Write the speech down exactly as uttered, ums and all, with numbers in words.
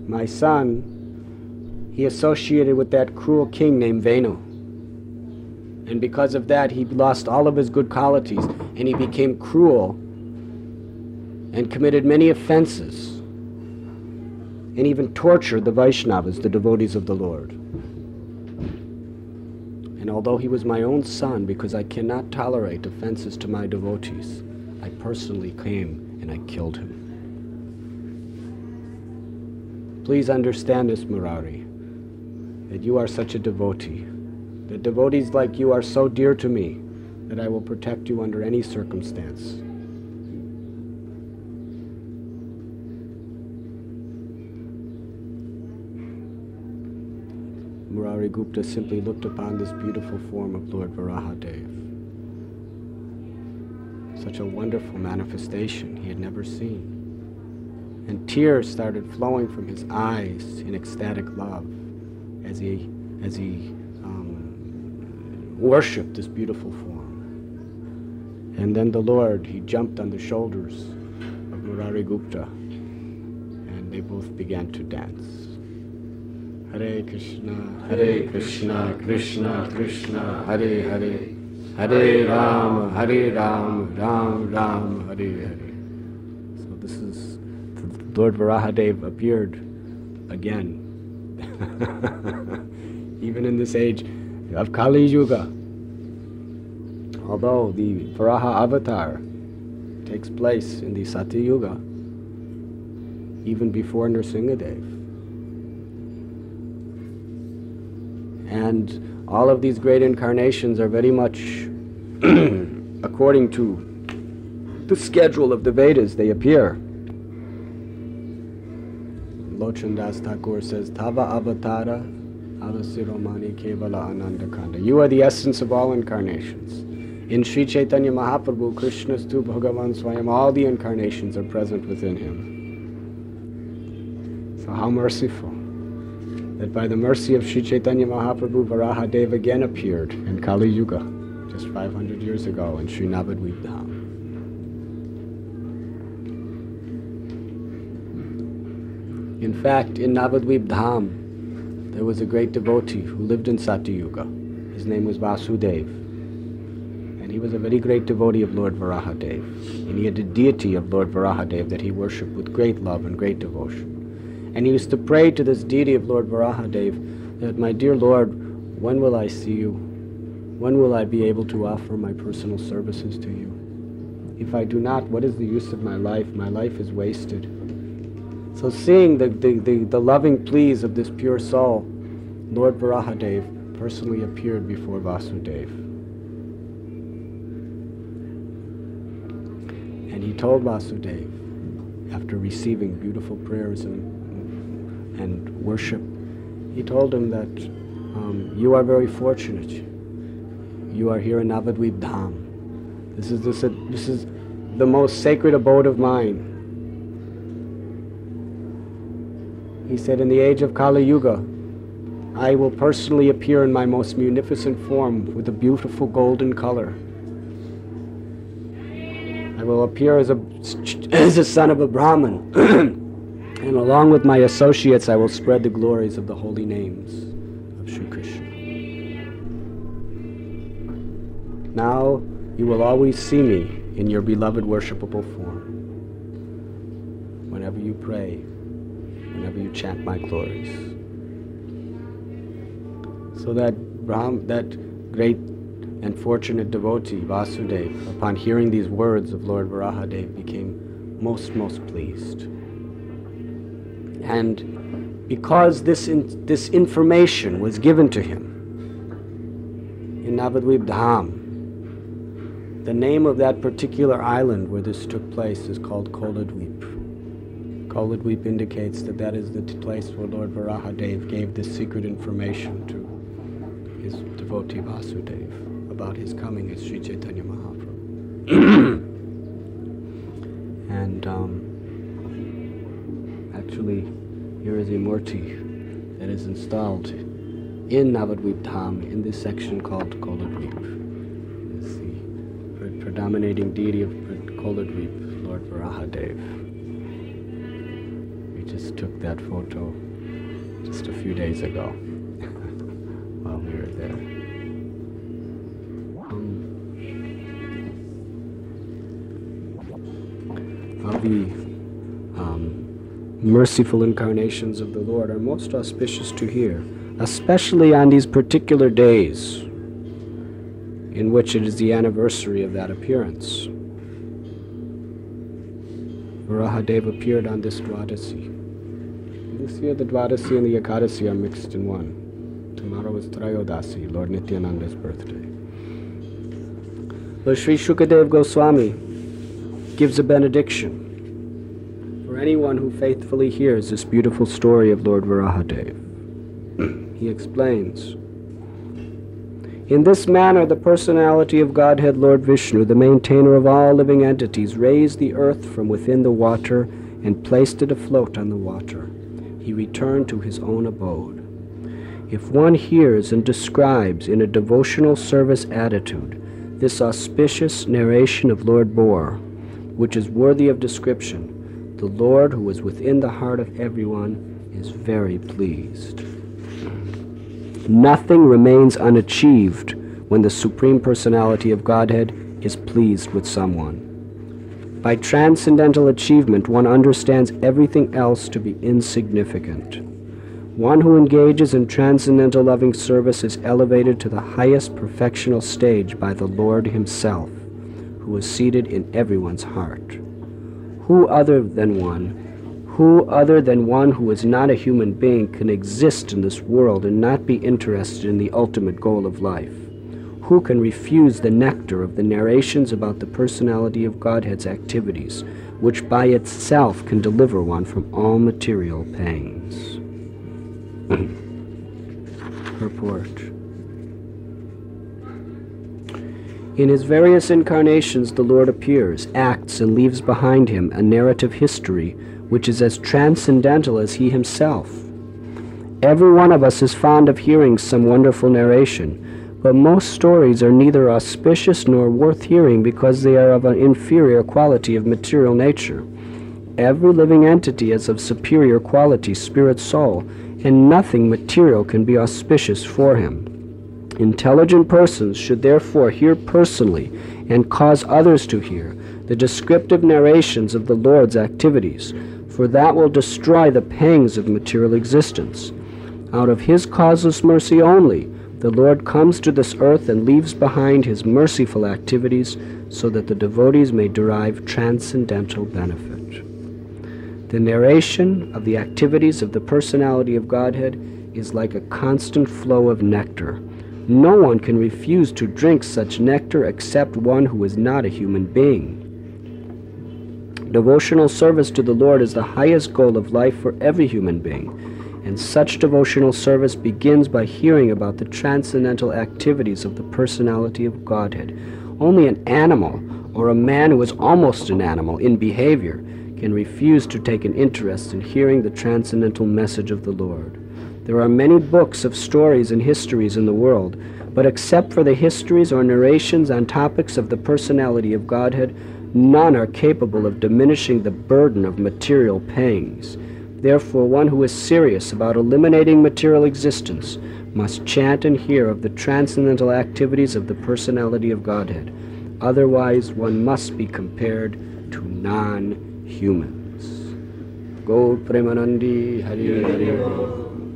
my son, he associated with that cruel king named Venu. And because of that, he lost all of his good qualities, and he became cruel and committed many offenses, and even tortured the Vaishnavas, the devotees of the Lord. And although he was my own son, because I cannot tolerate offenses to my devotees, I personally came and I killed him. Please understand this, Murari, that you are such a devotee. That devotees like you are so dear to me that I will protect you under any circumstance. Murari Gupta simply looked upon this beautiful form of Lord Varahadev. Such a wonderful manifestation he had never seen. And tears started flowing from his eyes in ecstatic love as he, as he um, worshipped this beautiful form. And then the Lord, he jumped on the shoulders of Murari Gupta, and they both began to dance. Hare Krishna, Hare Krishna, Krishna Krishna, Hare Hare, Hare Rama, Hare Rama, Ram Ram, Hare Hare. So this is, Lord Varahadev appeared again, even in this age of Kali Yuga. Although the Varaha avatar takes place in the Satya Yuga, even before Nrsingadev. And all of these great incarnations are very much according to the schedule of the Vedas. They appear. Lochan Das Thakur says, Tava Avatara Avasiromani Kevala Anandakanda. You are the essence of all incarnations. In Sri Chaitanya Mahaprabhu, Krishna's tu Bhagavan Swayam, all the incarnations are present within him. So how merciful that by the mercy of Sri Chaitanya Mahaprabhu, Varahadev again appeared in Kali Yuga just five hundred years ago in Sri Navadvip Dham. In fact, in Navadvip Dham, there was a great devotee who lived in Satya Yuga. His name was Vasudev. And he was a very great devotee of Lord Varahadev. And he had a deity of Lord Varahadev that he worshipped with great love and great devotion. And he used to pray to this deity of Lord Varahadev that, my dear Lord, when will I see you? When will I be able to offer my personal services to you? If I do not, what is the use of my life? My life is wasted. So seeing the, the, the, the loving pleas of this pure soul, Lord Varahadev personally appeared before Vasudev. And he told Vasudev, after receiving beautiful prayers and and worship, he told him that um, you are very fortunate. You are here in Navadvip Dham. This is, this, uh, this is the most sacred abode of mine. He said, in the age of Kali Yuga, I will personally appear in my most munificent form with a beautiful golden color. I will appear as a, as a son of a Brahmin. And along with my associates, I will spread the glories of the holy names of Sri Krishna. Now you will always see me in your beloved worshipable form. Whenever you pray, whenever you chant my glories. So that Brahm, that great and fortunate devotee, Vasudeva, upon hearing these words of Lord Varahadev, became most, most pleased. And because this, in, this information was given to him in Navadvip Dham, the name of that particular island where this took place is called Koladvip. Koladvip indicates that that is the place where Lord Varahadev gave this secret information to his devotee Vasudeva about his coming as Sri Chaitanya Mahaprabhu. And um, actually, here is a murti that is installed in Navadvip Dham in this section called Koladvip. It is the predominating deity of Koladvip, Lord Varahadev. We just took that photo just a few days ago while we were there. Um, of the um, merciful incarnations of the Lord are most auspicious to hear, especially on these particular days in which it is the anniversary of that appearance. Varahadev appeared on this Dwadasi. This year the Dwadasi and the Ekadasi are mixed in one. Tomorrow is Trayodasi, Lord Nityananda's birthday. Lord Sri Shukadev Goswami gives a benediction for anyone who faithfully hears this beautiful story of Lord Varahadev. He explains, in this manner the personality of Godhead Lord Vishnu, the maintainer of all living entities, raised the earth from within the water and placed it afloat on the water. He returned to his own abode. If one hears and describes in a devotional service attitude this auspicious narration of Lord Bor, which is worthy of description, the Lord, who is within the heart of everyone, is very pleased. Nothing remains unachieved when the Supreme Personality of Godhead is pleased with someone. By transcendental achievement, one understands everything else to be insignificant. One who engages in transcendental loving service is elevated to the highest perfectional stage by the Lord himself, who is seated in everyone's heart. Who other than one, who other than one who is not a human being can exist in this world and not be interested in the ultimate goal of life? Who can refuse the nectar of the narrations about the personality of Godhead's activities, which by itself can deliver one from all material pangs? Purport. In his various incarnations the Lord appears, acts, and leaves behind him a narrative history which is as transcendental as he himself. Every one of us is fond of hearing some wonderful narration, but most stories are neither auspicious nor worth hearing because they are of an inferior quality of material nature. Every living entity is of superior quality, spirit, soul, and nothing material can be auspicious for him. Intelligent persons should therefore hear personally and cause others to hear the descriptive narrations of the Lord's activities, for that will destroy the pangs of material existence. Out of his causeless mercy only, the Lord comes to this earth and leaves behind his merciful activities so that the devotees may derive transcendental benefit. The narration of the activities of the personality of Godhead is like a constant flow of nectar. No one can refuse to drink such nectar except one who is not a human being. Devotional service to the Lord is the highest goal of life for every human being, and such devotional service begins by hearing about the transcendental activities of the personality of Godhead. Only an animal, or a man who is almost an animal in behavior, can refuse to take an interest in hearing the transcendental message of the Lord. There are many books of stories and histories in the world, but except for the histories or narrations on topics of the personality of Godhead, none are capable of diminishing the burden of material pangs. Therefore, one who is serious about eliminating material existence must chant and hear of the transcendental activities of the personality of Godhead. Otherwise, one must be compared to non-humans. Gaur Premanandi Hari Hari.